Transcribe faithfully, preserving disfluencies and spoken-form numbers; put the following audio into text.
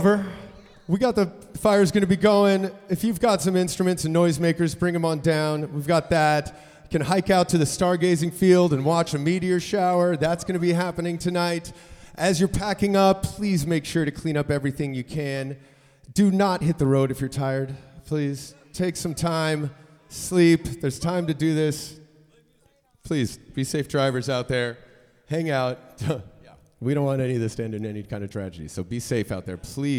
We got the fire's going to be going. If you've got some instruments and noisemakers, bring them on down. We've got that. You can hike out to the stargazing field and watch a meteor shower. That's going to be happening tonight. As you're packing up, please make sure to clean up everything you can. Do not hit the road if you're tired. Please take some time, sleep. There's time to do this. Please be safe drivers out there. Hang out. We don't want any of this to end in any kind of tragedy, so be safe out there, please.